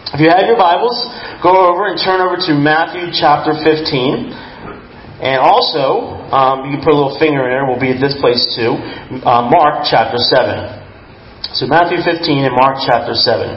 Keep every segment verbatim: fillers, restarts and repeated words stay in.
If you have your Bibles, go over and turn over to Matthew chapter fifteen. And also, um, you can put a little finger in there. We'll be at this place too. Uh, Mark chapter seven. So Matthew fifteen and Mark chapter seven.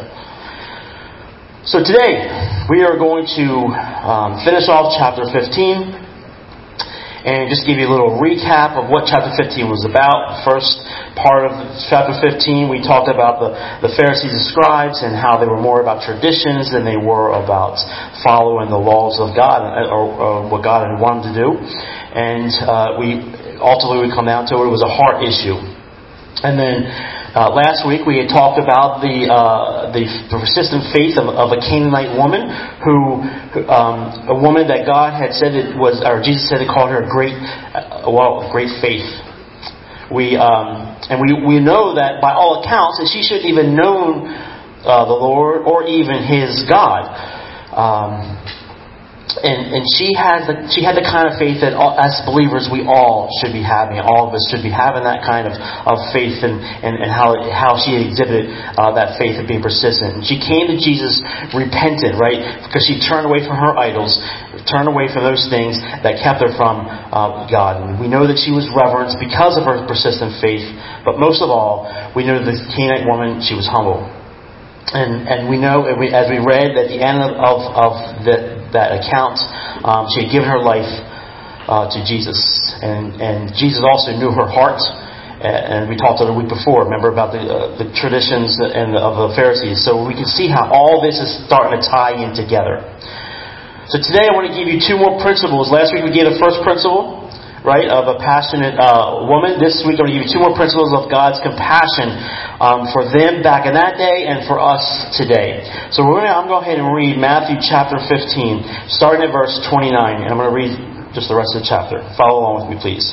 So today, we are going to um, finish off chapter fifteen. And just give you a little recap of what chapter fifteen was about. First part of chapter fifteen, we talked about the, the Pharisees and scribes and how they were more about traditions than they were about following the laws of God or, or what God had wanted to do. And uh, we ultimately we come down to it, it was a heart issue. And then uh, last week we had talked about the uh, the persistent faith of, of a Canaanite woman, who um, a woman that God had said it was, or Jesus said He called her a great, uh, well, great faith. We um, and we we know that by all accounts that she shouldn't even known uh, the Lord or even His God. Um, And, and she had the she had the kind of faith that all, as believers we all should be having. All of us should be having that kind of, of faith, and, and, and how how she exhibited uh, that faith of being persistent. And she came to Jesus repentant, right? Because she turned away from her idols, turned away from those things that kept her from uh, God. And we know that she was reverenced because of her persistent faith. But most of all, we know that the Canaanite woman, she was humble. And and we know, as we read at the end of, of, of the, that account, um, she had given her life uh, to Jesus. And, and Jesus also knew her heart. And we talked about it the week before, remember, about the, uh, the traditions and the, of the Pharisees. So we can see how all this is starting to tie in together. So today I want to give you two more principles. Last week we gave the first principle, right, of a passionate uh, woman. This week I'm going to give you two more principles of God's compassion um, for them back in that day and for us today. So we're going to, I'm going to go ahead and read Matthew chapter fifteen, starting at verse twenty-nine. And I'm going to read just the rest of the chapter. Follow along with me, please.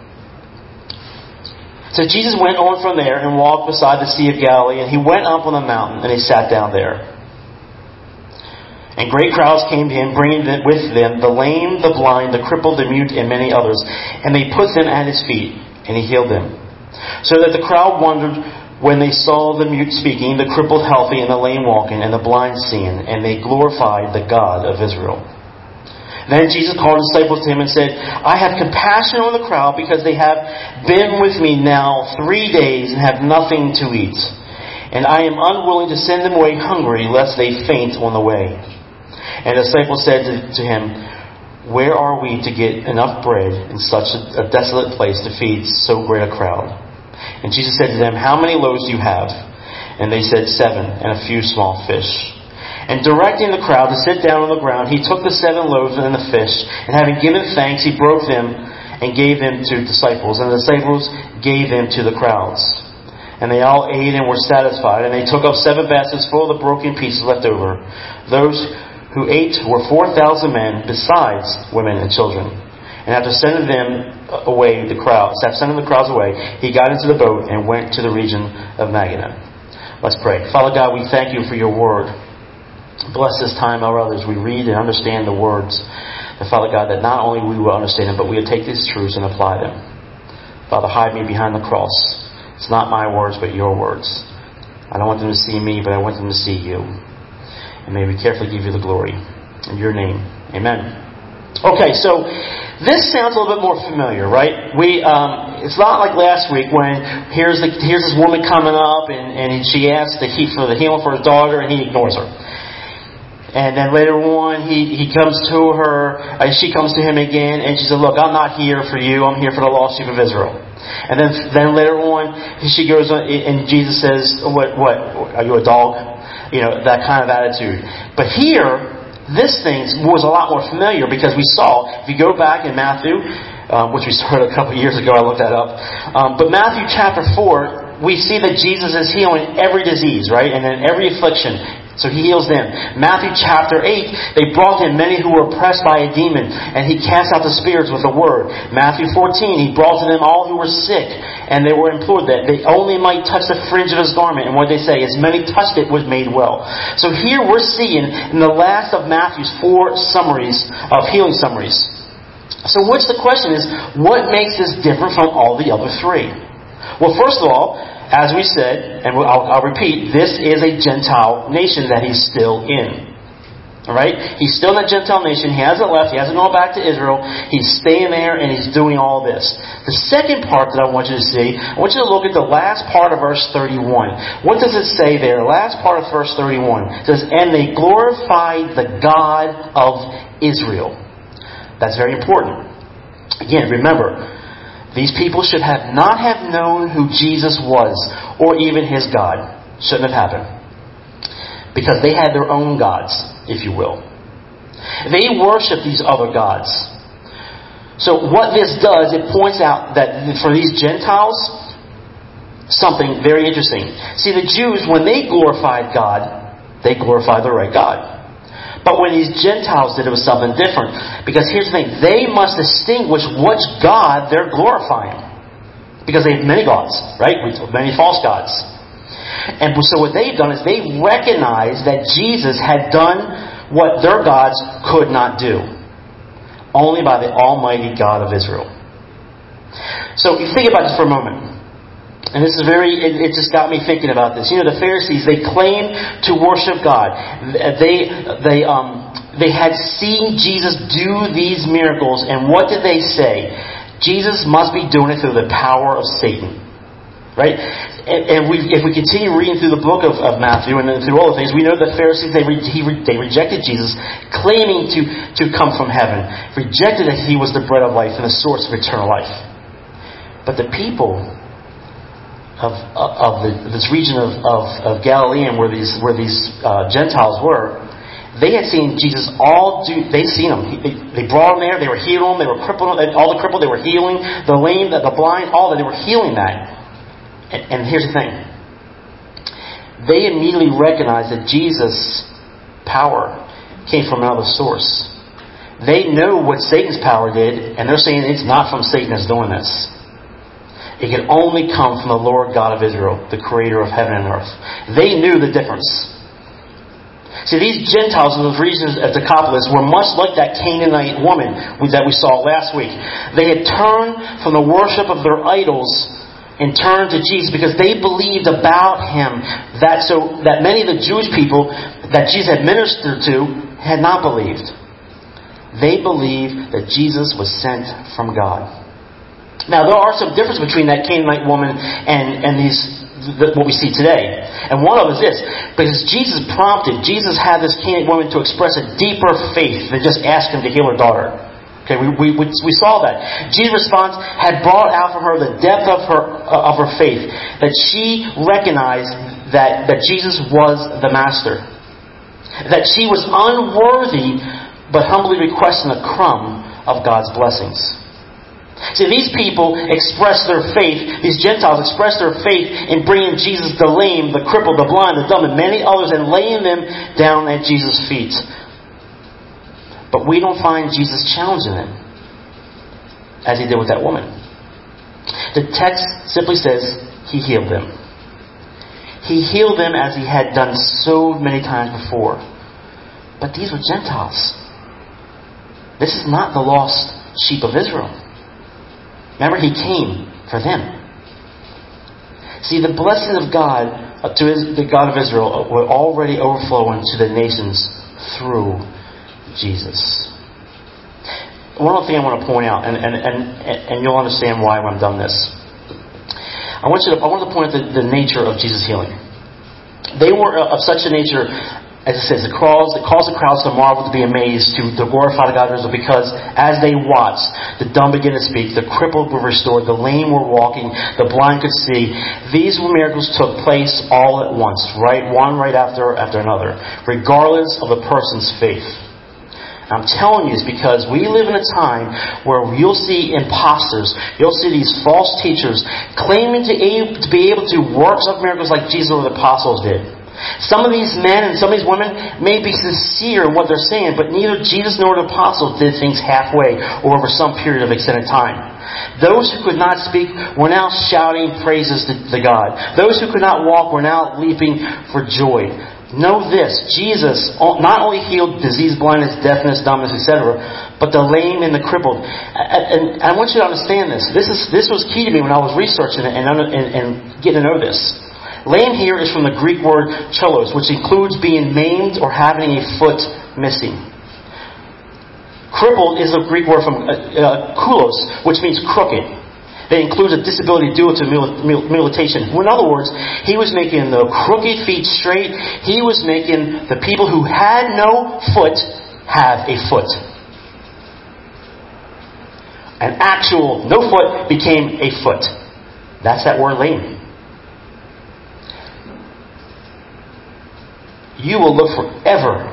So Jesus went on from there and walked beside the Sea of Galilee, and He went up on the mountain and He sat down there. And great crowds came to Him, bringing with them the lame, the blind, the crippled, the mute, and many others. And they put them at His feet, and He healed them. So that the crowd wondered when they saw the mute speaking, the crippled healthy, and the lame walking, and the blind seeing. And they glorified the God of Israel. Then Jesus called His disciples to Him and said, I have compassion on the crowd, because they have been with me now three days and have nothing to eat. And I am unwilling to send them away hungry, lest they faint on the way. And the disciples said to, to Him, where are we to get enough bread in such a, a desolate place to feed so great a crowd? And Jesus said to them, how many loaves do you have? And they said, seven, and a few small fish. And directing the crowd to sit down on the ground, He took the seven loaves and the fish, and having given thanks, He broke them and gave them to the disciples. And the disciples gave them to the crowds. And they all ate and were satisfied. And they took up seven baskets full of the broken pieces left over. Those who ate were four thousand men, besides women and children. And after sending them away, the crowds, after sending the crowds away, He got into the boat and went to the region of Magdala. Let's pray. Father God, we thank You for Your word. Bless this time, our others. We read and understand the words. And Father God, that not only we will understand them, but we will take these truths and apply them. Father, hide me behind the cross. It's not my words, but Your words. I don't want them to see me, but I want them to see You. And may we carefully give You the glory. In Your name. Amen. Okay, so this sounds a little bit more familiar, right? We um, it's not like last week when here's the here's this woman coming up and, and she asks the he, for the healing for his daughter, and He ignores her. And then later on, he, he comes to her, uh, she comes to him again, and she said, look, I'm not here for you, I'm here for the lost sheep of Israel. And then then later on, she goes on, and Jesus says, what, what, are you a dog? You know, that kind of attitude. But here, this thing was a lot more familiar, because we saw, if you go back in Matthew, um, which we started a couple of years ago, I looked that up. Um, but Matthew chapter four, we see that Jesus is healing every disease, right? And in every affliction. So He heals them. Matthew chapter eight, they brought Him many who were oppressed by a demon, and He cast out the spirits with a word. Matthew fourteen, He brought to them all who were sick, and they were implored that they only might touch the fringe of His garment. And what they say, as many touched it was made well. So here we're seeing in the last of Matthew's four summaries of healing summaries. So what's the question is, what makes this different from all the other three? Well, first of all, as we said, and I'll, I'll repeat, this is a Gentile nation that he's still in. Alright? He's still in a Gentile nation. He hasn't left. He hasn't gone back to Israel. He's staying there and he's doing all this. The second part that I want you to see, I want you to look at the last part of verse thirty-one. What does it say there? Last part of verse thirty-one. It says, and they glorified the God of Israel. That's very important. Again, remember, these people should have not have known who Jesus was or even his God. Shouldn't have happened. Because they had their own gods, if you will. They worship these other gods. So what this does, it points out that for these Gentiles, something very interesting. See, the Jews, when they glorified God, they glorified the right God. But when these Gentiles did, it was something different. Because here's the thing, they must distinguish which God they're glorifying. Because they have many gods, right? Many false gods. And so what they've done is they've recognized that Jesus had done what their gods could not do. Only by the Almighty God of Israel. So you think about this for a moment. And this is very, it, it just got me thinking about this. You know, the Pharisees, they claimed to worship God. They, they, um, they had seen Jesus do these miracles. And what did they say? Jesus must be doing it through the power of Satan. Right? And, and we, if we continue reading through the book of, of Matthew and through all the things, we know the Pharisees, they, re, he, they rejected Jesus, claiming to, to come from heaven. Rejected that he was the bread of life and the source of eternal life. But the people of, of the, this region of, of, of Galilee, where these, where these uh, Gentiles were, they had seen Jesus all do, they'd seen him. They, they brought him there, they were healing him, they were crippling, all the crippled, they were healing, the lame, the, the blind, all that, they were healing that. And, and here's the thing. They immediately recognized that Jesus' power came from another source. They know what Satan's power did, and they're saying it's not from Satan that's doing this. It can only come from the Lord God of Israel, the creator of heaven and earth. They knew the difference. See, these Gentiles in those regions of Decapolis were much like that Canaanite woman that we saw last week. They had turned from the worship of their idols and turned to Jesus because they believed about him that so that many of the Jewish people that Jesus had ministered to had not believed. They believed that Jesus was sent from God. Now, there are some differences between that Canaanite woman and, and these the, what we see today. And one of them is this. Because Jesus prompted, Jesus had this Canaanite woman to express a deeper faith than just ask him to heal her daughter. Okay, we, we we saw that. Jesus' response had brought out from her the depth of her uh, of her faith, that she recognized that, that Jesus was the Master, that she was unworthy, but humbly requesting a crumb of God's blessings. See, these people expressed their faith. These Gentiles expressed their faith in bringing Jesus the lame, the crippled, the blind, the dumb, and many others, and laying them down at Jesus' feet. But we don't find Jesus challenging them as he did with that woman. The text simply says he healed them. He healed them as he had done so many times before. But these were Gentiles. This is not the lost sheep of Israel. Remember, he came for them. See, the blessings of God to his, the God of Israel were already overflowing to the nations through Jesus. One other thing I want to point out, and, and, and, and you'll understand why when I'm done this. I want you to I want to point out the, the nature of Jesus' healing. They were of such a nature, as it says, it calls, it calls the crowds to marvel, to be amazed, to, to glorify the God of Israel, because as they watched, the dumb began to speak, the crippled were restored, the lame were walking, the blind could see. These miracles took place all at once, right? One right after after another, regardless of the person's faith. I'm telling you this because we live in a time where you'll see imposters, you'll see these false teachers claiming to, to be able to do works of miracles like Jesus or the apostles did. Some of these men and some of these women may be sincere in what they're saying, but neither Jesus nor the apostles did things halfway or over some period of extended time. Those who could not speak were now shouting praises to, to God. Those who could not walk were now leaping for joy. Know this, Jesus not only healed disease, blindness, deafness, dumbness, et cetera, but the lame and the crippled. And I want you to understand this. This is this was key to me when I was researching it and, and, and getting to know this. Lame here is from the Greek word cholos, which includes being maimed or having a foot missing. Crippled is a Greek word from uh, uh, kulos, which means crooked. That includes a disability due to mutilation. In other words, he was making the crooked feet straight. He was making the people who had no foot have a foot. An actual no foot became a foot. That's that word lame. You will look forever,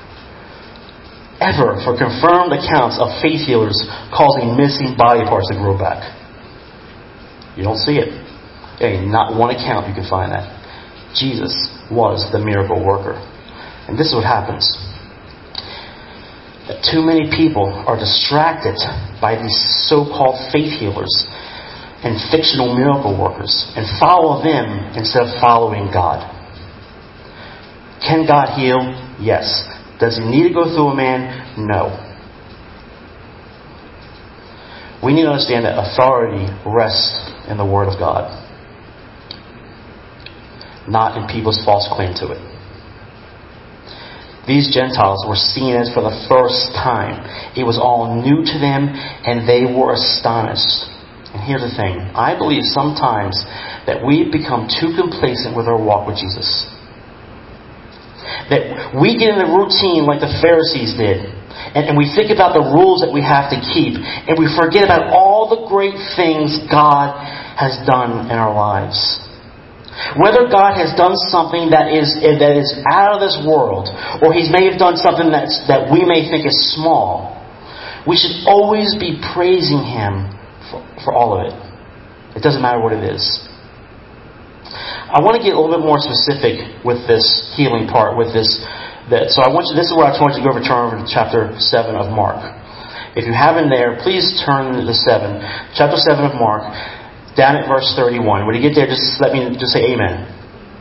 ever for confirmed accounts of faith healers causing missing body parts to grow back. You don't see it. Hey, not one account you can find that. Jesus was the miracle worker. And this is what happens. That too many people are distracted by these so-called faith healers and fictional miracle workers and follow them instead of following God. Can God heal? Yes. Does He need to go through a man? No. We need to understand that authority rests in the Word of God, not in people's false claim to it. These Gentiles were seen as for the first time. It was all new to them, and they were astonished. And here's the thing. I believe sometimes that we've become too complacent with our walk with Jesus. That we get in the routine like the Pharisees did. And, and we think about the rules that we have to keep. And we forget about all the great things God has done in our lives. Whether God has done something that is that is out of this world, or He may have done something that's, that we may think is small, we should always be praising Him for, for all of it. It doesn't matter what it is. I want to get a little bit more specific with this healing part, with this. That, so I want you. This is where I want you to go over, turn over to chapter seven of Mark. If you haven't there, please turn to the seven, chapter seven of Mark, down at verse thirty-one. When you get there, just let me just say Amen.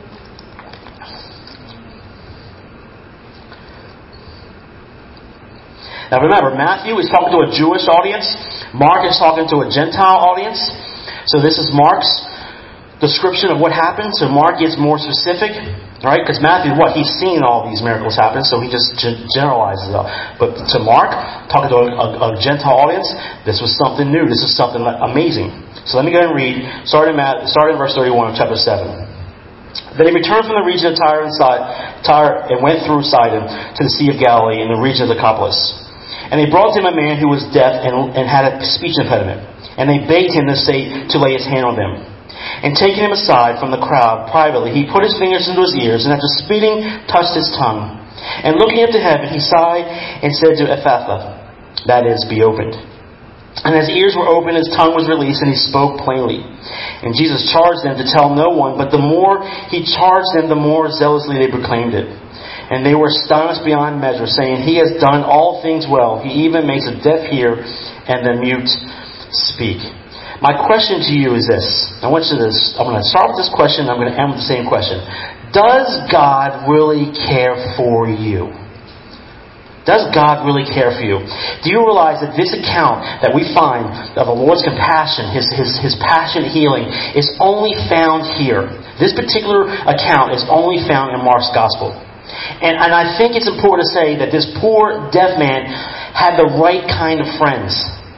Now remember, Matthew is talking to a Jewish audience. Mark is talking to a Gentile audience. So this is Mark's description of what happened. So Mark gets more specific. Right? Because Matthew, what? He's seen all these miracles happen, so he just generalizes it all. But to Mark, talking to a, a, a Gentile audience, this was something new. This is something amazing. So let me go ahead and read, starting in, starting in verse thirty-one of chapter seven. Then he returned from the region of Tyre and, Sidon, Tyre and went through Sidon to the Sea of Galilee in the region of the Decapolis. And they brought to him a man who was deaf and, and had a speech impediment. And they begged him to say to lay his hand on them. And taking him aside from the crowd privately, he put his fingers into his ears, and after spitting, touched his tongue. And looking up to heaven, he sighed and said to Ephphatha, that is, be opened. And as ears were opened, his tongue was released, and he spoke plainly. And Jesus charged them to tell no one, but the more he charged them, the more zealously they proclaimed it. And they were astonished beyond measure, saying, He has done all things well. He even makes the deaf hear and the mute speak. My question to you is this. I want you to, I'm going to start with this question. I'm going to end with the same question. Does God really care for you? Does God really care for you? Do you realize that this account that we find of the Lord's compassion, His, His, His passionate healing, is only found here? This particular account is only found in Mark's Gospel. And, and I think it's important to say that this poor deaf man had the right kind of friends.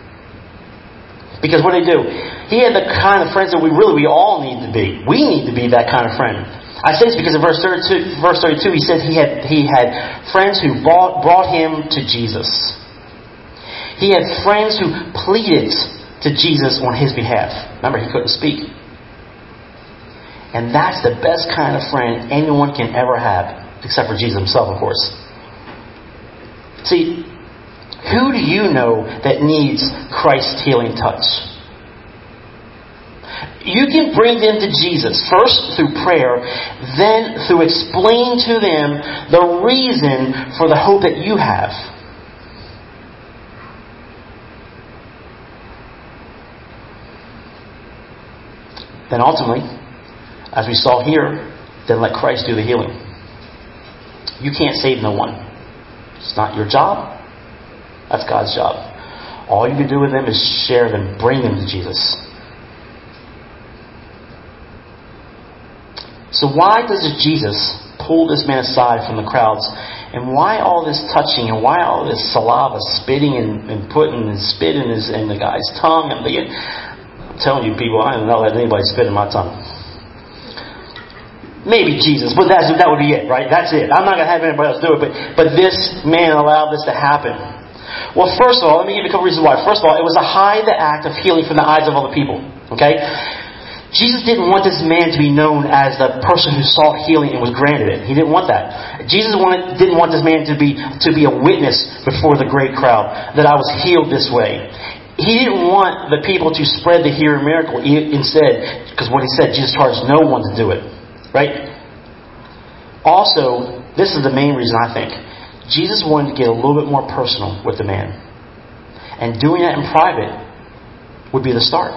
Because what did he do? He had the kind of friends that we really, we all need to be. We need to be that kind of friend. I say this because in verse thirty-two, verse thirty-two he said he had he had friends who brought, brought him to Jesus. He had friends who pleaded to Jesus on his behalf. Remember, he couldn't speak. And that's the best kind of friend anyone can ever have, except for Jesus Himself, of course. See, who do you know that needs Christ's healing touch? You can bring them to Jesus, first through prayer, then through explaining to them the reason for the hope that you have. Then ultimately, as we saw here, then let Christ do the healing. You can't save no one. It's not your job. That's God's job. All you can do with them is share them, bring them to Jesus. So why does Jesus pull this man aside from the crowds? And why all this touching? And why all this saliva, spitting and, and putting and spit in, his, in the guy's tongue? And the, I'm telling you people, I don't know let anybody spit in my tongue. Maybe Jesus, but that's, that would be it, right? That's it. I'm not going to have anybody else do it, but, but this man allowed this to happen. Well, first of all, let me give you a couple reasons why. First of all, it was to hide the act of healing from the eyes of other people. Okay? Jesus didn't want this man to be known as the person who sought healing and was granted it. He didn't want that. Jesus wanted, didn't want this man to be to be a witness before the great crowd that I was healed this way. He didn't want the people to spread the healing miracle instead, because what he said, Jesus charged no one to do it. Right? Also, this is the main reason I think. Jesus wanted to get a little bit more personal with the man. And doing that in private would be the start.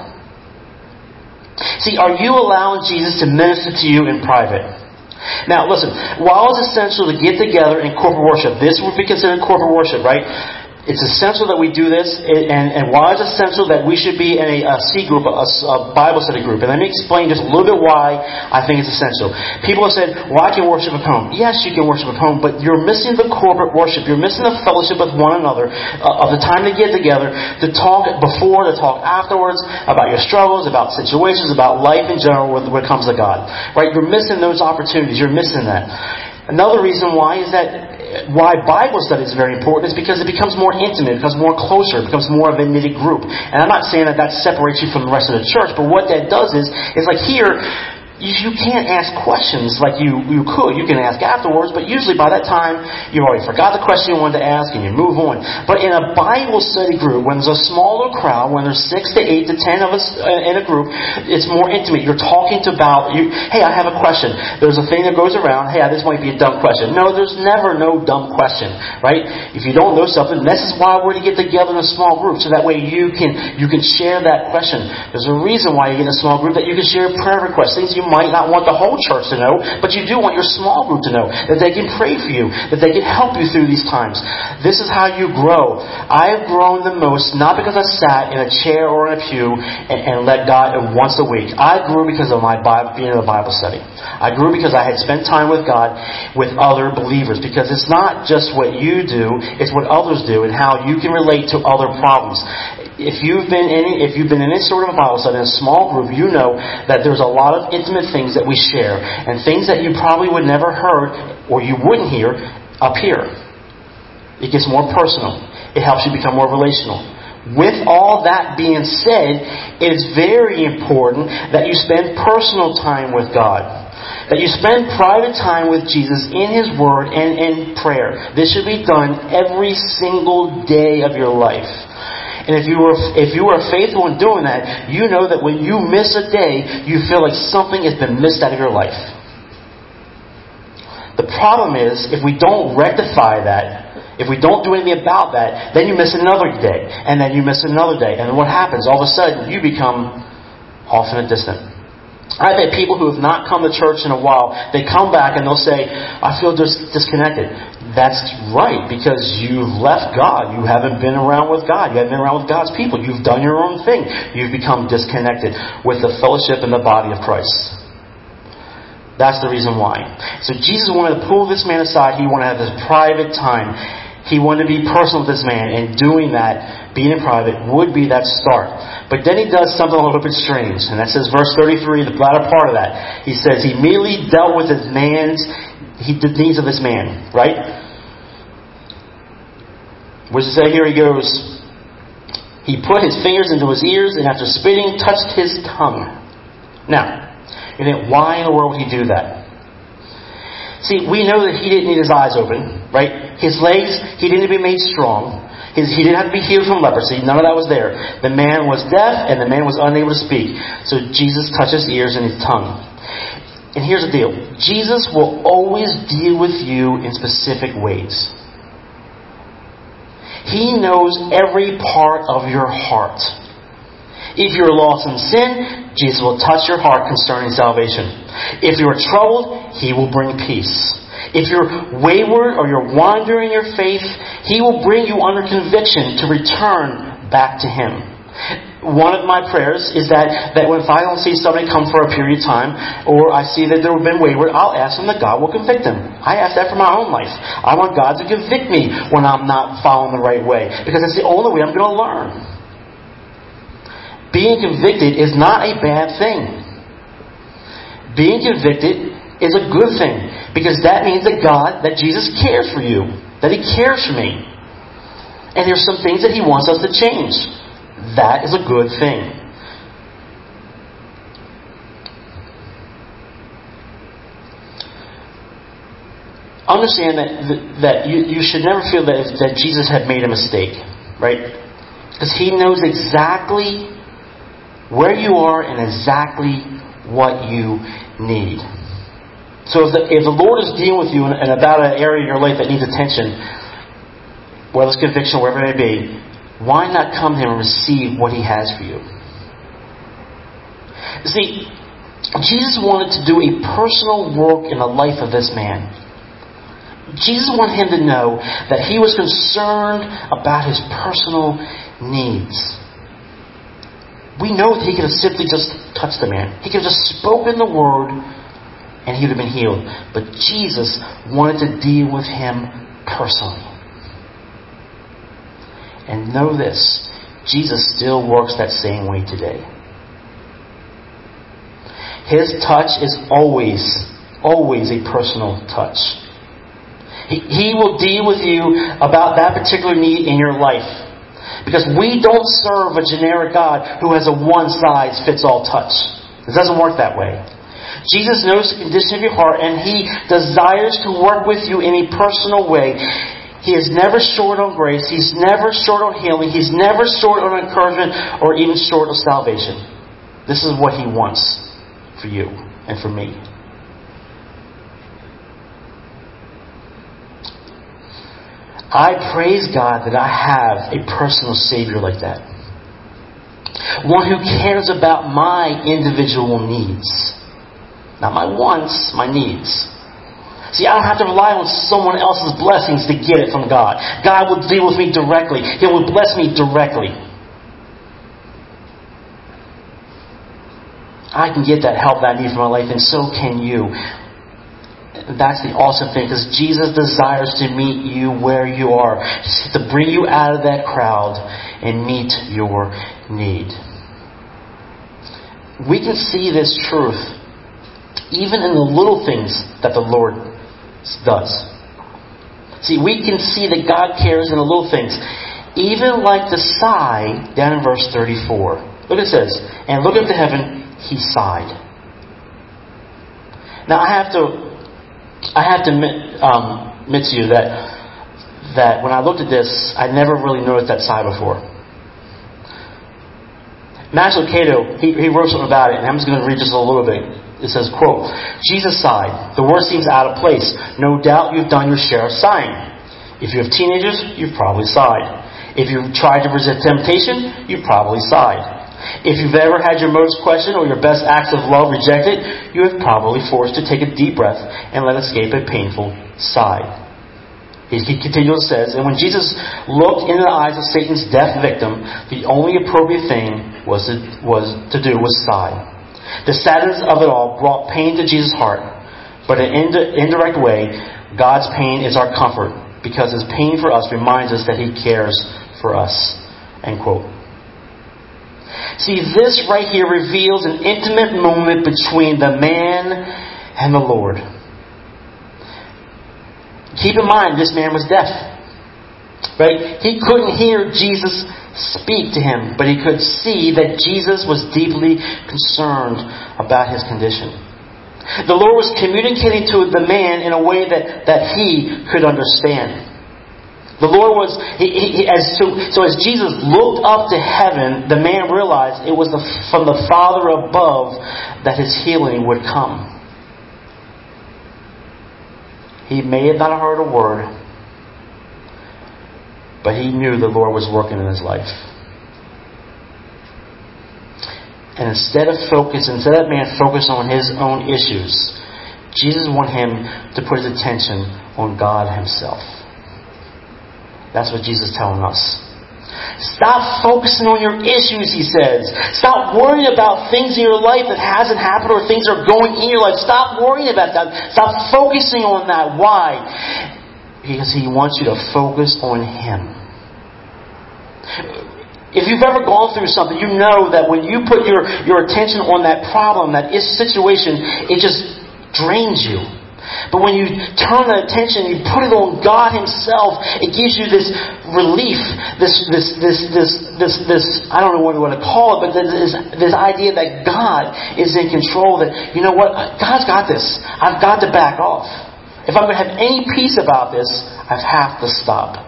See, are you allowing Jesus to minister to you in private? Now, listen, while it's essential to get together in corporate worship, this would be considered corporate worship, right? It's essential that we do this, and, and why it's essential that we should be in a, a C group, a, a Bible study group. And let me explain just a little bit why I think it's essential. People have said, well, I can worship at home. Yes, you can worship at home, but you're missing the corporate worship. You're missing the fellowship with one another, uh, of the time to get together, to talk before, to talk afterwards, about your struggles, about situations, about life in general when it comes to God. Right? You're missing those opportunities. You're missing that. Another reason why is that why Bible study is very important is because it becomes more intimate, it becomes more closer, it becomes more of a knitted group. And I'm not saying that that separates you from the rest of the church, but what that does is, is like here, you, you can't ask questions like you, you could. You can ask afterwards, but usually by that time, you've already forgot the question you wanted to ask and you move on. But in a Bible study group, when there's a smaller crowd, when there's six to eight to ten of us in a group, it's more intimate. You're talking to about, you, hey, I have a question. There's a thing that goes around, hey, this might be a dumb question. No, there's never no dumb question, right? If you don't know something, this is why we're to get together in a small group, so that way you can you can share that question. There's a reason why you get in a small group, that you can share prayer requests, things you might not want the whole church to know, but you do want your small group to know, that they can pray for you, that they can help you through these times. This is how you grow. I have grown the most, not because I sat in a chair or in a pew and, and let God once a week. I grew because of my Bible, being in a Bible study. I grew because I had spent time with God, with other believers, because it's not just what you do, it's what others do and how you can relate to other problems. If you've been in if you've been in any sort of a Bible study in a small group, you know that there's a lot of intimate things that we share, and things that you probably would never heard or you wouldn't hear up here. It gets more personal. It helps you become more relational. With all that being said, it's very important that you spend personal time with God. That you spend private time with Jesus in His Word and in prayer. This should be done every single day of your life. And if you were if you are faithful in doing that, you know that when you miss a day, you feel like something has been missed out of your life. The problem is, if we don't rectify that, if we don't do anything about that, then you miss another day, and then you miss another day. And what happens? All of a sudden, you become off in a distant. I've had people who have not come to church in a while, they come back and they'll say, I feel dis- disconnected. That's right, because you've left God. You haven't been around with God. You haven't been around with God's people. You've done your own thing. You've become disconnected with the fellowship and the body of Christ. That's the reason why. So Jesus wanted to pull this man aside. He wanted to have this private time. He wanted to be personal with this man, and doing that, being in private, would be that start. But then he does something a little bit strange, and that says verse thirty-three, the latter part of that. He says he immediately dealt with his man's, he, the needs of this man, right? What does it say here? He goes, he put his fingers into his ears, and after spitting, touched his tongue. Now, you think, why in the world would he do that? See, we know that he didn't need his eyes open, right? His legs, he didn't need to be made strong. His, he didn't have to be healed from leprosy. None of that was there. The man was deaf, and the man was unable to speak. So Jesus touched his ears and his tongue. And here's the deal. Jesus will always deal with you in specific ways. He knows every part of your heart. If you're lost in sin, Jesus will touch your heart concerning salvation. If you're troubled, He will bring peace. If you're wayward or you're wandering in your faith, He will bring you under conviction to return back to Him. One of my prayers is that, that if I don't see somebody come for a period of time, or I see that they've been wayward, I'll ask them that God will convict them. I ask that for my own life. I want God to convict me when I'm not following the right way, because it's the only way I'm going to learn. Being convicted is not a bad thing. Being convicted is a good thing, because that means that God, that Jesus cares for you, that He cares for me. And there's some things that He wants us to change. That is a good thing. Understand that that you, you should never feel that, that Jesus had made a mistake, right? Because He knows exactly where you are and exactly what you need. So if the, if the Lord is dealing with you in, in about an area in your life that needs attention, whether it's conviction, wherever it may be, why not come to Him and receive what He has for you? You see, Jesus wanted to do a personal work in the life of this man. Jesus wanted him to know that He was concerned about his personal needs. We know that He could have simply just touched the man. He could have just spoken the word and he would have been healed. But Jesus wanted to deal with him personally. And know this, Jesus still works that same way today. His touch is always, always a personal touch. He, he will deal with you about that particular need in your life. Because we don't serve a generic God who has a one-size-fits-all touch. It doesn't work that way. Jesus knows the condition of your heart, and He desires to work with you in a personal way. He is never short on grace. He's never short on healing. He's never short on encouragement or even short of salvation. This is what He wants for you and for me. I praise God that I have a personal Savior like that. One who cares about my individual needs. Not my wants, my needs. See, I don't have to rely on someone else's blessings to get it from God. God will deal with me directly. He will bless me directly. I can get that help that I need for my life, and so can you. That's the awesome thing, because Jesus desires to meet you where you are, to bring you out of that crowd and meet your need. We can see this truth even in the little things that the Lord does. See, we can see that God cares in the little things. Even like the sigh down in verse thirty-four. Look what it says. And look up to heaven, He sighed. Now I have to I have to admit, um, admit to you that that when I looked at this, I never really noticed that sigh before. Max Lucado, he, he wrote something about it, and I'm just going to read just a little bit. It says, quote, Jesus sighed. The word seems out of place. No doubt you've done your share of sighing. If you have teenagers, you've probably sighed. If you've tried to resist temptation, you've probably sighed. If you've ever had your motives questioned or your best acts of love rejected, you have probably forced to take a deep breath and let escape a painful sigh. He continually says, and when Jesus looked into the eyes of Satan's deaf victim, the only appropriate thing was to, was to do was sigh. The sadness of it all brought pain to Jesus' heart, but in an indirect way, God's pain is our comfort, because His pain for us reminds us that He cares for us. End quote. See, this right here reveals an intimate moment between the man and the Lord. Keep in mind, this man was deaf. Right? He couldn't hear Jesus speak to him, but he could see that Jesus was deeply concerned about his condition. The Lord was communicating to the man in a way that, that he could understand. The Lord was, he, he, as so, so as Jesus looked up to heaven, the man realized it was the, from the Father above that his healing would come. He may have not heard a word, but he knew the Lord was working in his life. And instead of focus, instead of man focused on his own issues, Jesus wanted him to put his attention on God himself. That's what Jesus is telling us. Stop focusing on your issues, he says. Stop worrying about things in your life that hasn't happened or things are going in your life. Stop worrying about that. Stop focusing on that. Why? Because he wants you to focus on him. If you've ever gone through something, you know that when you put your, your attention on that problem, that situation, it just drains you. But when you turn that attention, you put it on God himself, it gives you this relief, this, this, this, this, this, this I don't know what you want to call it, but this, this idea that God is in control, that, you know what, God's got this. I've got to back off. If I'm going to have any peace about this, I have to stop.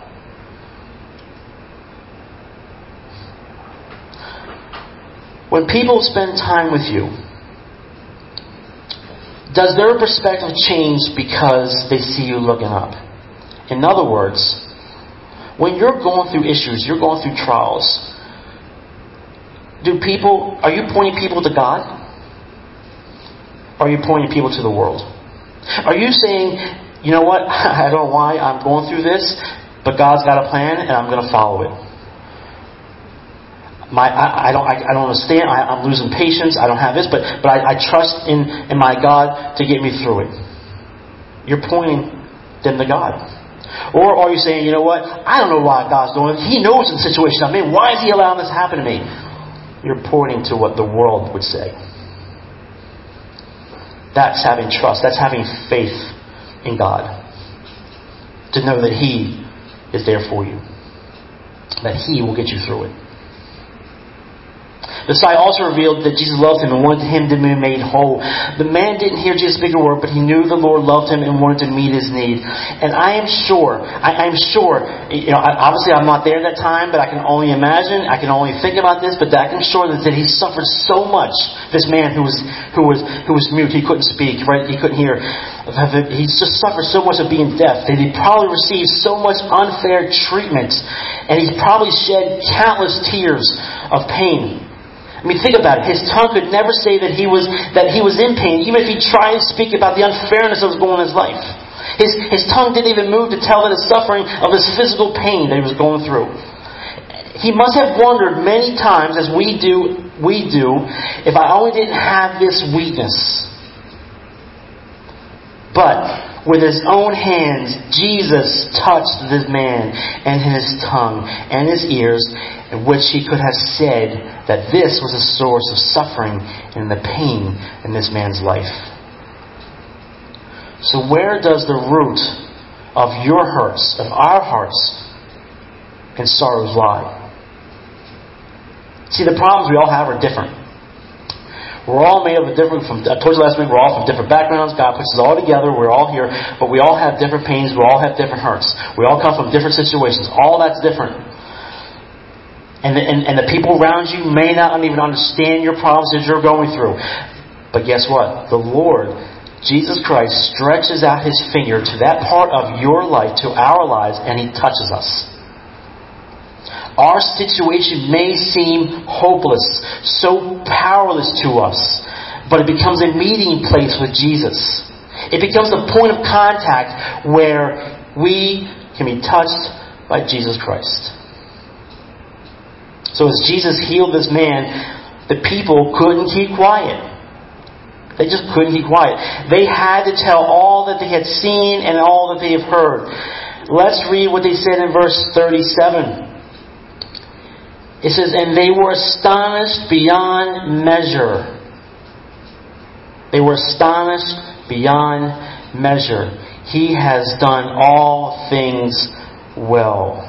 When people spend time with you, does their perspective change because they see you looking up? In other words, when you're going through issues, you're going through trials, do people, are you pointing people to God? Or are you pointing people to the world? Are you saying, you know what, I don't know why I'm going through this, but God's got a plan and I'm going to follow it? My, I, I don't, I, I don't understand. I, I'm losing patience. I don't have this, but but I, I trust in, in my God to get me through it. You're pointing them to God, or are you saying, you know what? I don't know why God's doing it. He knows the situation I'm in. Why is He allowing this to happen to me? You're pointing to what the world would say. That's having trust. That's having faith in God. To know that He is there for you, that He will get you through it. The sight also revealed that Jesus loved him and wanted him to be made whole. The man didn't hear Jesus' bigger word, but he knew the Lord loved him and wanted to meet his need. And I am sure, I am sure, you know, obviously I'm not there at that time, but I can only imagine, I can only think about this, but I can sure that he suffered so much. This man who was who was who was mute, he couldn't speak, right? He couldn't hear. He just suffered so much of being deaf that he probably received so much unfair treatment, and he probably shed countless tears of pain. I mean, think about it. His tongue could never say that he was that he was in pain, even if he tried to speak about the unfairness that was going on in his life. His his tongue didn't even move to tell that his suffering of his physical pain that he was going through. He must have wondered many times, as we do, we do, if I only didn't have this weakness. But with his own hands, Jesus touched this man and his tongue and his ears, in which he could have said that this was a source of suffering and the pain in this man's life. So where does the root of your hurts, of our hearts and sorrows lie? See, the problems we all have are different. We're all made of a different, from, I told you last week, we're all from different backgrounds. God puts us all together. We're all here. But we all have different pains. We all have different hurts. We all come from different situations. All that's different. And the, and, and the people around you may not even understand your problems that you're going through. But guess what? The Lord, Jesus Christ, stretches out His finger to that part of your life, to our lives, and He touches us. Our situation may seem hopeless, so powerless to us, but it becomes a meeting place with Jesus. It becomes the point of contact where we can be touched by Jesus Christ. So as Jesus healed this man, the people couldn't keep quiet. They just couldn't keep quiet. They had to tell all that they had seen and all that they have heard. Let's read what they said in verse thirty-seven. It says, and they were astonished beyond measure. They were astonished beyond measure. He has done all things well.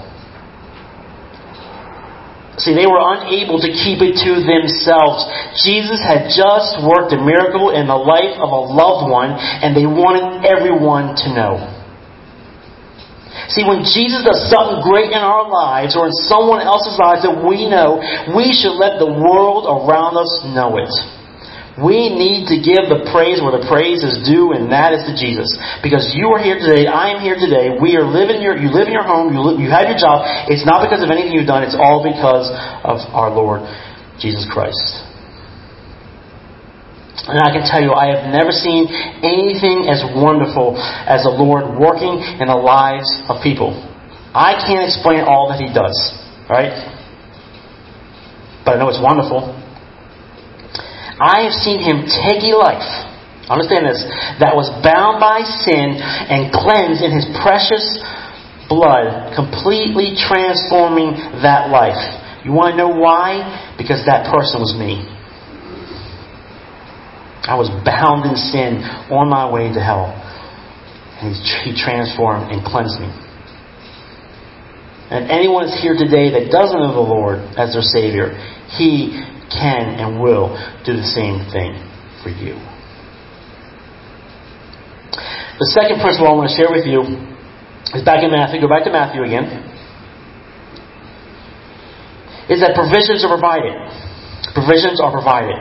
See, they were unable to keep it to themselves. Jesus had just worked a miracle in the life of a loved one, and they wanted everyone to know. See, when Jesus does something great in our lives or in someone else's lives that we know, we should let the world around us know it. We need to give the praise where the praise is due, and that is to Jesus. Because you are here today, I am here today, we are living your, you live in your home, you, live, you have your job. It's not because of anything you've done, it's all because of our Lord Jesus Christ. And I can tell you, I have never seen anything as wonderful as the Lord working in the lives of people. I can't explain all that He does, right? But I know it's wonderful. I have seen Him take a life, understand this, that was bound by sin and cleansed in His precious blood, completely transforming that life. You want to know why? Because that person was me. I was bound in sin on my way to hell. And He transformed and cleansed me. And if anyone is here today that doesn't know the Lord as their Savior, He can and will do the same thing for you. The second principle I want to share with you is back in Matthew. Go back to Matthew again. Is that provisions are provided. Provisions are provided.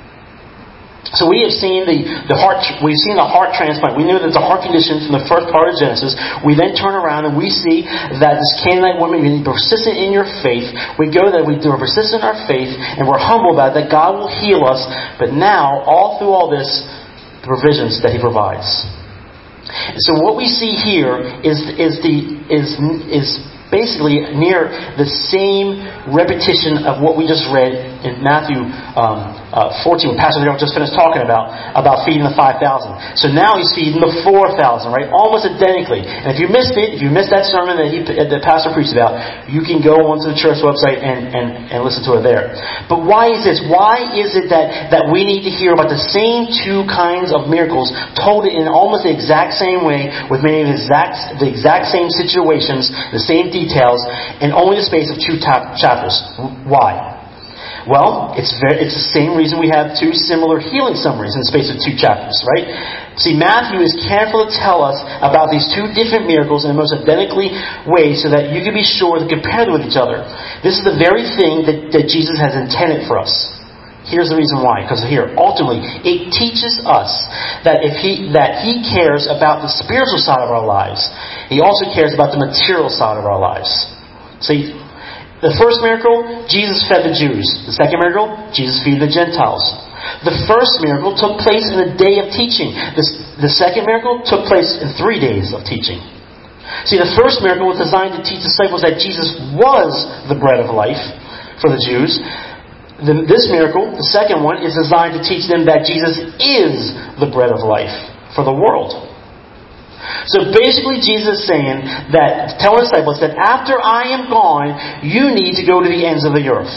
So we have seen the, the heart we've seen the heart transplant. We knew that the heart condition from the first part of Genesis. We then turn around and we see that this Canaanite woman, you need to be persistent in your faith. We go that we do persistent in our faith and we're humble about it, that God will heal us. But now, all through all this, the provisions that He provides. And so what we see here is is the is is basically near the same repetition of what we just read in Matthew um, uh, fourteen, when Pastor Darrell just finished talking about, about feeding the five thousand. So now He's feeding the four thousand, right? Almost identically. And if you missed it, if you missed that sermon that he that Pastor preached about, you can go onto the church website and, and, and listen to it there. But why is this? Why is it that, that we need to hear about the same two kinds of miracles told in almost the exact same way, with many of the exact, the exact same situations, the same details, in only the space of two ta- chapters? Why? Well, it's very, it's the same reason we have two similar healing summaries in the space of two chapters, right? See, Matthew is careful to tell us about these two different miracles in the most identically way so that you can be sure to compare them with each other. This is the very thing that, that Jesus has intended for us. Here's the reason why. Because here, ultimately, it teaches us that if he that He cares about the spiritual side of our lives, He also cares about the material side of our lives. See, the first miracle, Jesus fed the Jews. The second miracle, Jesus fed the Gentiles. The first miracle took place in a day of teaching. The, the second miracle took place in three days of teaching. See, the first miracle was designed to teach disciples that Jesus was the bread of life for the Jews. The, this miracle, the second one, is designed to teach them that Jesus is the bread of life for the world. So basically Jesus is saying that, telling the disciples that after I am gone, you need to go to the ends of the earth.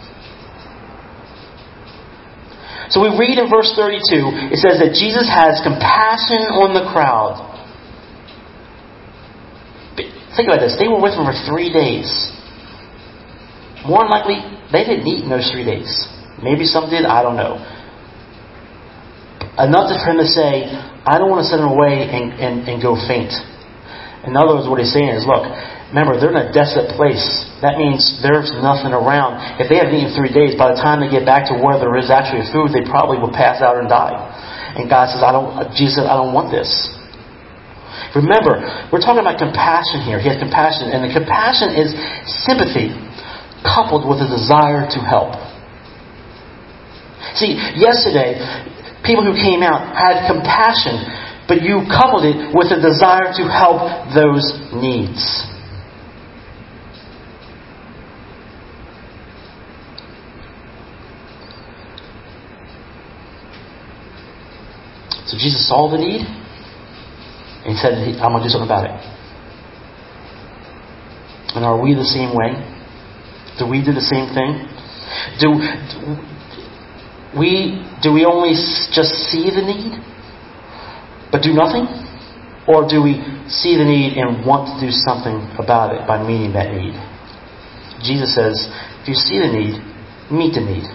So we read in verse thirty-two, it says that Jesus has compassion on the crowd. Think about this. They were with Him for three days. More than likely, they didn't eat in those three days. Maybe some did, I don't know. Enough for Him to say, I don't want to send them away and, and, and go faint. In other words, what He's saying is, look, remember, they're in a desolate place. That means there's nothing around. If they haven't eaten three days, by the time they get back to where there is actually food, they probably will pass out and die. And God says, I don't, Jesus said, I don't want this. Remember, we're talking about compassion here. He has compassion. And the compassion is sympathy coupled with a desire to help. See, yesterday, people who came out had compassion, but you coupled it with a desire to help those needs. So Jesus saw the need, and He said, I'm going to do something about it. And are we the same way? Do we do the same thing? Do, do we do we only just see the need, but do nothing? Or do we see the need and want to do something about it by meeting that need? Jesus says, if you see the need, meet the need.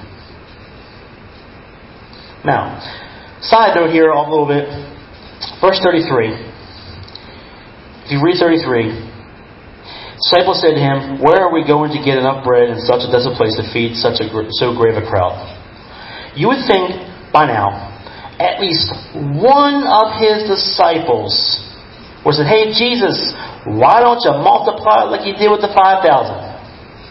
Now, side note here a little bit. Verse thirty-three. If you read thirty-three, disciples said to Him, where are we going to get enough bread in such a desolate place to feed such a so great a crowd? You would think by now, at least one of His disciples would have said, hey Jesus, why don't you multiply like you did with the five thousand?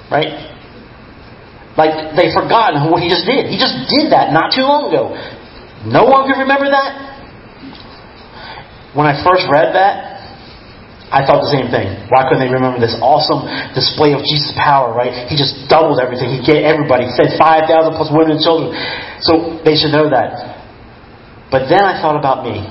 Right? Like they've forgotten what He just did. He just did that not too long ago. No one could remember that? When I first read that, I thought the same thing. Why couldn't they remember this awesome display of Jesus' power, right? He just doubled everything. He gave everybody. He fed five thousand plus women and children. So they should know that. But then I thought about me.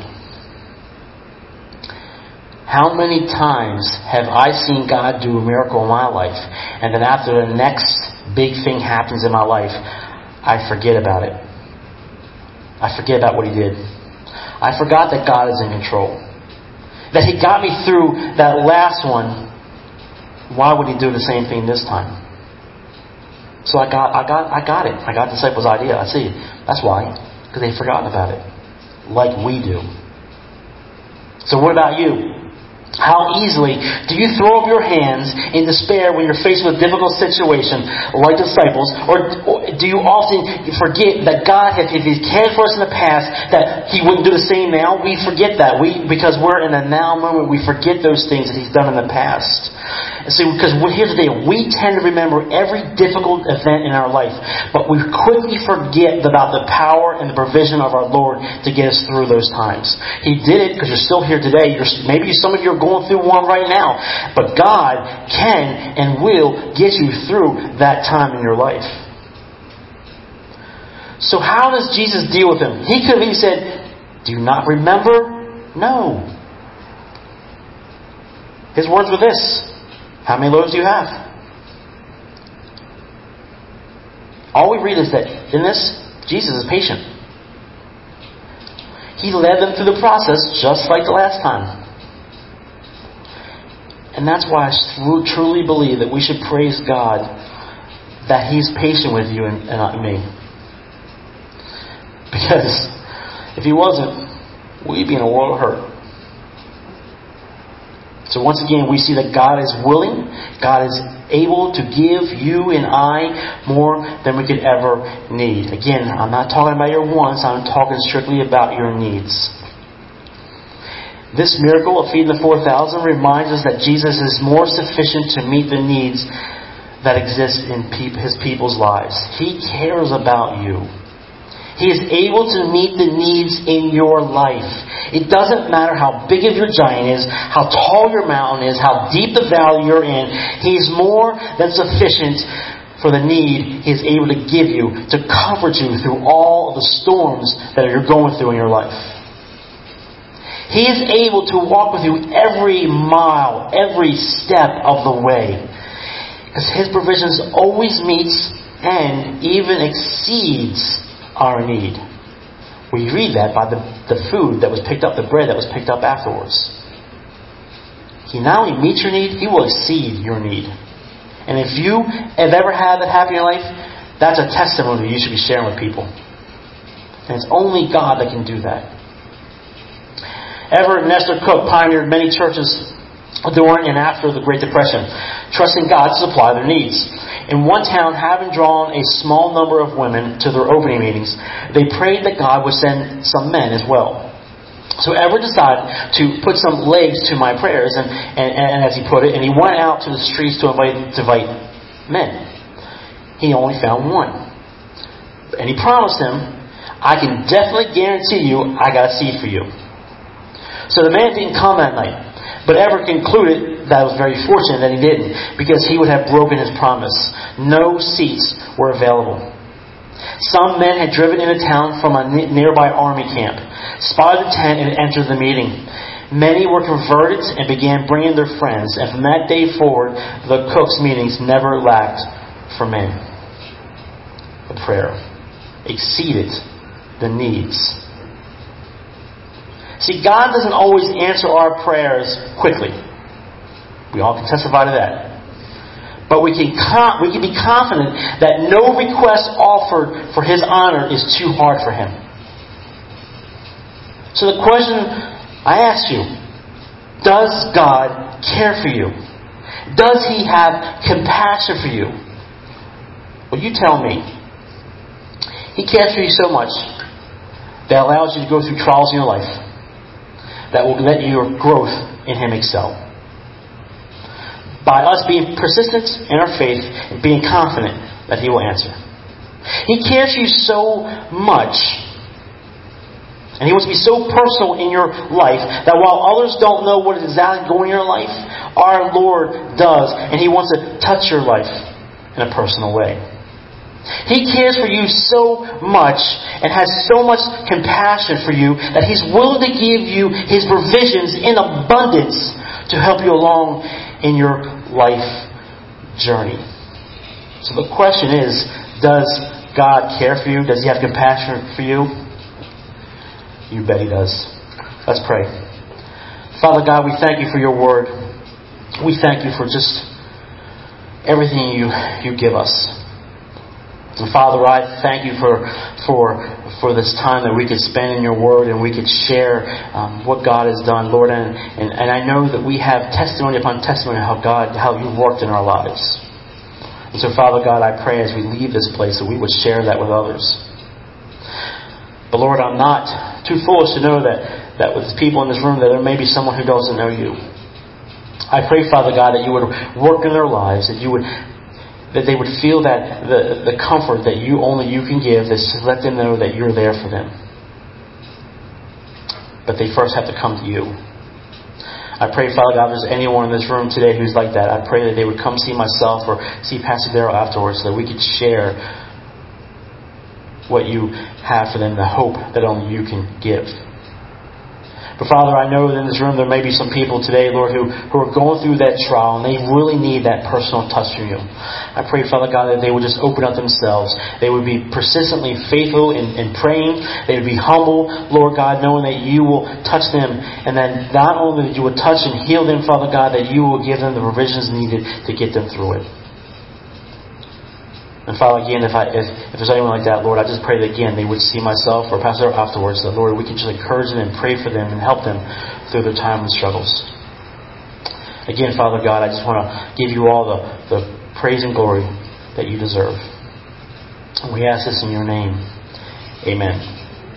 How many times have I seen God do a miracle in my life, and then after the next big thing happens in my life, I forget about it. I forget about what He did. I forgot that God is in control. That He got me through that last one. Why would He do the same thing this time? So I got, I got, I got it. I got the disciples' idea. I see. That's why, because they've forgotten about it, like we do. So what about you? How easily do you throw up your hands in despair when you're faced with a difficult situation, like the disciples? Or, or do you often forget that God, if He cared for us in the past, that He wouldn't do the same now? We forget that. We Because we're in the now moment, we forget those things that He's done in the past. And see, because we're here today, we tend to remember every difficult event in our life, but we quickly forget about the power and the provision of our Lord to get us through those times. He did it because you're still here today. You're, maybe some of you are going through one right now, but God can and will get you through that time in your life. So how does Jesus deal with them? He could have even said, "Do you not remember?" No. His words were this: "How many loaves do you have?" All we read is that in this, Jesus is patient. He led them through the process just like the last time. And that's why I truly believe that we should praise God that He's patient with you and, and me. Because if He wasn't, we'd be in a world of hurt. So once again, we see that God is willing, God is able to give you and I more than we could ever need. Again, I'm not talking about your wants, I'm talking strictly about your needs. This miracle of feeding the four thousand reminds us that Jesus is more sufficient to meet the needs that exist in His people's lives. He cares about you. He is able to meet the needs in your life. It doesn't matter how big of your giant is, how tall your mountain is, how deep the valley you're in. He's more than sufficient for the need He is able to give you, to comfort you through all of the storms that you're going through in your life. He is able to walk with you every mile, every step of the way. Because His provisions always meets and even exceeds our need. We read that by the, the food that was picked up, the bread that was picked up afterwards. He not only meets your need, He will exceed your need. And if you have ever had that happen in your life, that's a testimony you should be sharing with people. And it's only God that can do that. Everett Nestor Cook pioneered many churches during and after the Great Depression, trusting God to supply their needs. In one town, having drawn a small number of women to their opening meetings, they prayed that God would send some men as well. So Everett decided to put some legs to my prayers, and, and, and as he put it, and he went out to the streets to invite, to invite men. He only found one. And he promised him, "I can definitely guarantee you I got a seat for you." So the man didn't come that night. But Everett concluded that it was very fortunate that he didn't, because he would have broken his promise. No seats were available. Some men had driven into town from a nearby army camp, spotted the tent, and entered the meeting. Many were converted and began bringing their friends, and from that day forward, the Cook's meetings never lacked for men. The prayer exceeded the needs. See, God doesn't always answer our prayers quickly. We all can testify to that. But we can con- we can be confident that no request offered for His honor is too hard for Him. So the question I ask you, does God care for you? Does He have compassion for you? Well, you tell me. He cares for you so much that allows you to go through trials in your life that will let your growth in Him excel. By us being persistent in our faith and being confident that He will answer. He cares for you so much And He wants to be so personal in your life that while others don't know what is exactly going on in your life, our Lord does. And He wants to touch your life in a personal way. He cares for you so much and has so much compassion for you that He's willing to give you His provisions in abundance to help you along in your life journey. So the question is, does God care for you? Does He have compassion for you? You bet He does. Let's pray. Father God, we thank You for Your Word. We thank You for just everything You, you give us. And Father, I thank You for for for this time that we could spend in Your Word and we could share um, what God has done, Lord. And, and and I know that we have testimony upon testimony of how God, how You've worked in our lives. And so, Father God, I pray as we leave this place that we would share that with others. But Lord, I'm not too foolish to know that that with the people in this room that there may be someone who doesn't know You. I pray, Father God, that You would work in their lives, that You would. That they would feel that the, the comfort that you only you can give is to let them know that You're there for them. But they first have to come to You. I pray, Father God, if there's anyone in this room today who's like that, I pray that they would come see myself or see Pastor Darrell afterwards so that we could share what You have for them, the hope that only You can give. But Father, I know that in this room there may be some people today, Lord, who, who are going through that trial and they really need that personal touch from You. I pray, Father God, that they would just open up themselves. They would be persistently faithful in, in praying. They would be humble, Lord God, knowing that You will touch them. And that not only that You would touch and heal them, Father God, that You will give them the provisions needed to get them through it. And Father, again, if, I, if, if there's anyone like that, Lord, I just pray that, again, they would see myself or Pastor afterwards, that, Lord, we can just encourage them and pray for them and help them through their time and struggles. Again, Father God, I just want to give You all the, the praise and glory that You deserve. And we ask this in Your name. Amen.